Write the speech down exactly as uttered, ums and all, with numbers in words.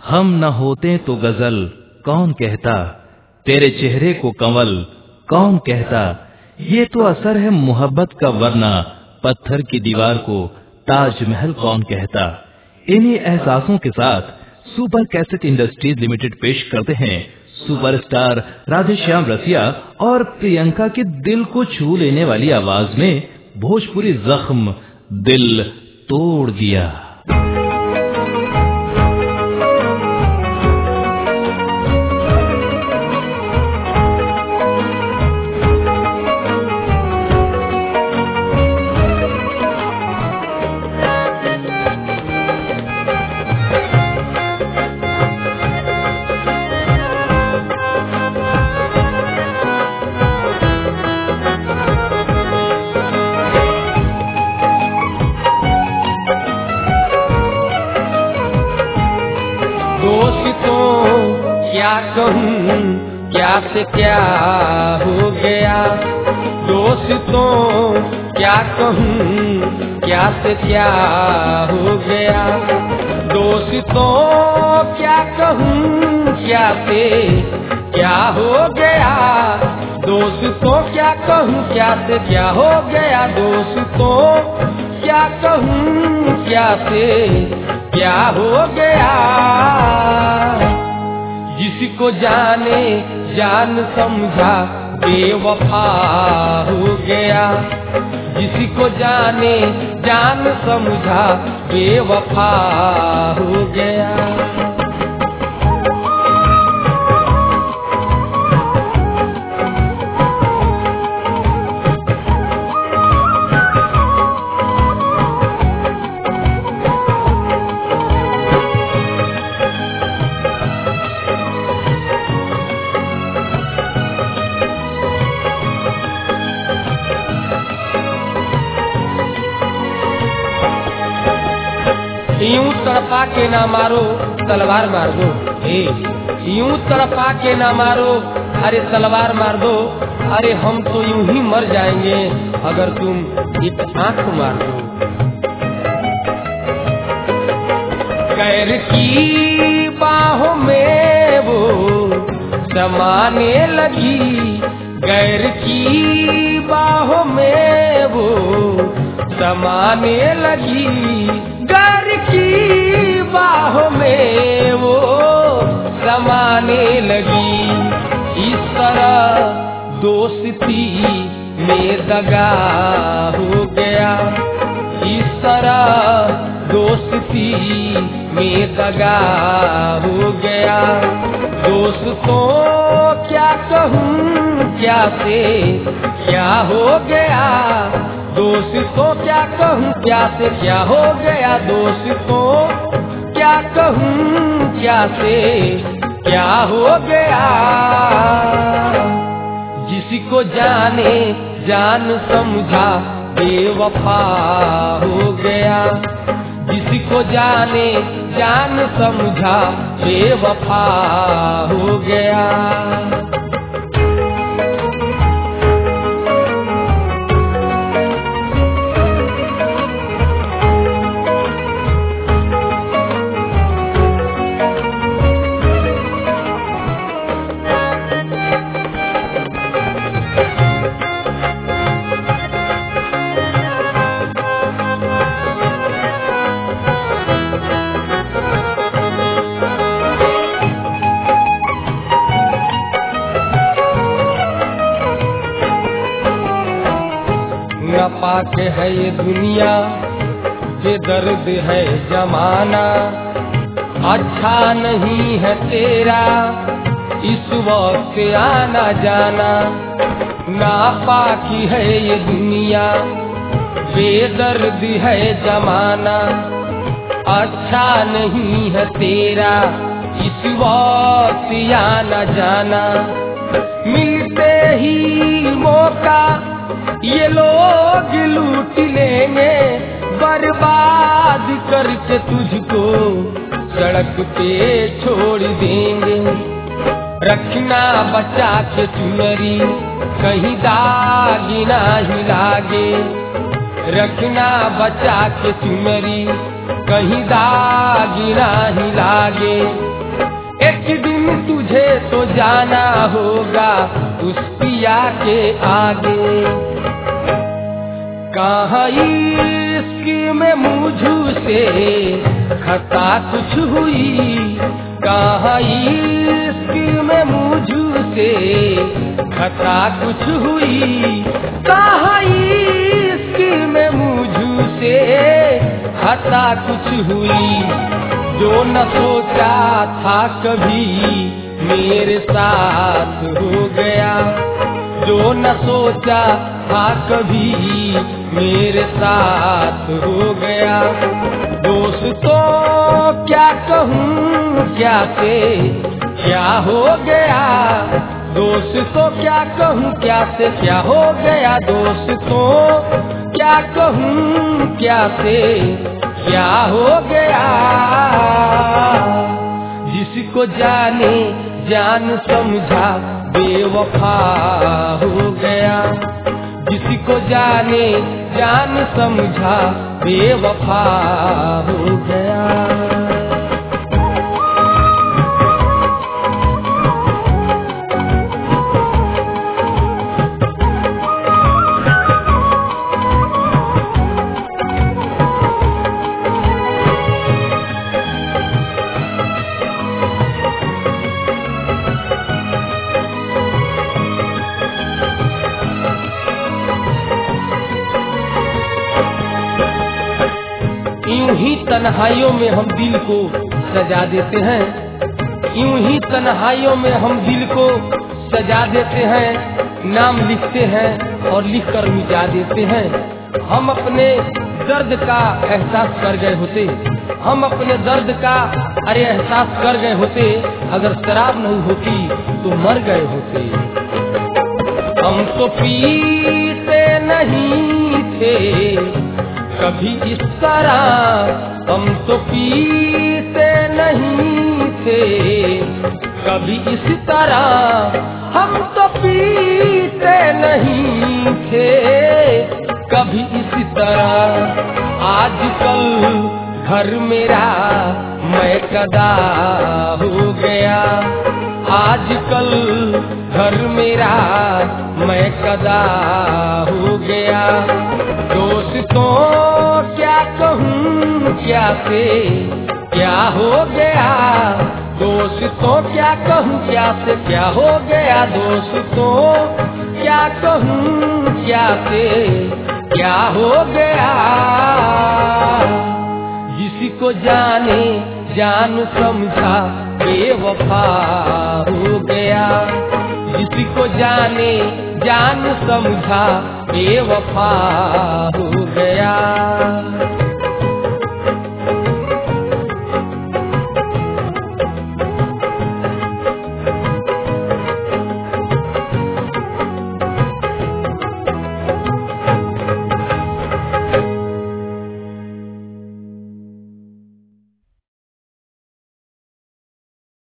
हम न होते तो गजल कौन कहता, तेरे चेहरे को कंवल कौन कहता। ये तो असर है मोहब्बत का, वरना पत्थर की दीवार को ताजमहल कौन कहता। इन्हीं एहसासों के साथ सुपर कैसेट इंडस्ट्रीज लिमिटेड पेश करते हैं सुपरस्टार राधेश्याम रसिया और प्रियंका के दिल को छू लेने वाली आवाज में भोजपुरी जख्म दिल तोड़ दिया। क्या से क्या हो गया दोस्तों, क्या कहूँ क्या से क्या हो गया दोस्तों, क्या कहूँ क्या से क्या हो गया दोस्तों, क्या कहूँ क्या से क्या हो गया दोस्तों, क्या कहूँ क्या से क्या हो गया। जिसको जाने जान समझा बेवफा हो गया, जिसको जाने जान समझा बेवफा हो गया। यूं तड़पा के ना मारो तलवार मार दो, ए यूं तड़पा के ना मारो अरे तलवार मार दो, अरे हम तो यूं ही मर जाएंगे अगर तुम एक आंख मार दो। गैर की बाहों में वो समाने लगी, गैर की बाहों में वो समाने लगी, गैर की बाहों में वो समाने लगी। इस तरह दोस्ती में दगा हो गया, इस तरह दोस्ती में दगा हो गया। दोस्तों क्या कहूँ क्या से क्या हो गया दोस्तों, क्या कहूँ क्या से क्या हो गया दोस्तों, क्या कहूँ क्या से क्या हो गया। जिसको जाने जान समझा बेवफा हो गया, जिसको जाने जान समझा बेवफा हो गया। पाके है ये दुनिया बेदर्द है जमाना, अच्छा नहीं है तेरा इस वक्त आना जाना। नापाकी है ये दुनिया बेदर्द है जमाना, अच्छा नहीं है तेरा इस वक्त आना जाना। मिलते ही मौका ये लोग लूट लेंगे, बर्बाद करके तुझको सड़क पे छोड़ देंगे। रखना बचा के चुनरी कहीं दाग ना ही लागे, रखना बचा के चुनरी कहीं दाग ना ही लागे। तो जाना होगा उस पिया के आगे। कहाँ इश्क में मुझू से खता कुछ हुई, कहाँ इश्क में मुझू से खता कुछ हुई, कहाँ इश्क में मुझू से खता कुछ हुई। जो न सोचा था कभी मेरे साथ हो गया, जो न सोचा था कभी मेरे साथ हो गया। दोस्तों क्या कहूँ क्या से क्या हो गया, दोस्तों क्या कहूँ क्या से क्या हो गया, दोस्तों क्या कहूँ क्या से क्या हो गया। जिसको जाने जान समझा बेवफा हो गया, जिसको जाने जान समझा बेवफा हो गया। यूं ही तन्हाइयों में हम दिल को सजा देते हैं, यूं ही तन्हाइयों में हम दिल को सजा देते हैं। नाम लिखते हैं और लिखकर मिटा देते हैं। हम अपने दर्द का एहसास कर गए होते, हम अपने दर्द का अरे एहसास कर गए होते, अगर शराब नहीं होती तो मर गए होते। हम तो पीते नहीं थे कभी इस तरह, हम तो पीते नहीं थे कभी इस तरह, हम तो पीते नहीं थे कभी इस तरह। आजकल घर मेरा मैं कदा हो गया, आजकल घर मेरा मैं कदा हो गया। दोस्तों क्या कहूँ क्या से क्या हो गया, दोस्तों क्या कहूँ क्या से क्या हो गया, दोस्तों क्या कहूँ क्या से क्या हो गया। जिसको जाने जान समझा बेवफा हो गया, जिसको जाने जान समझा बेवफा हो गया।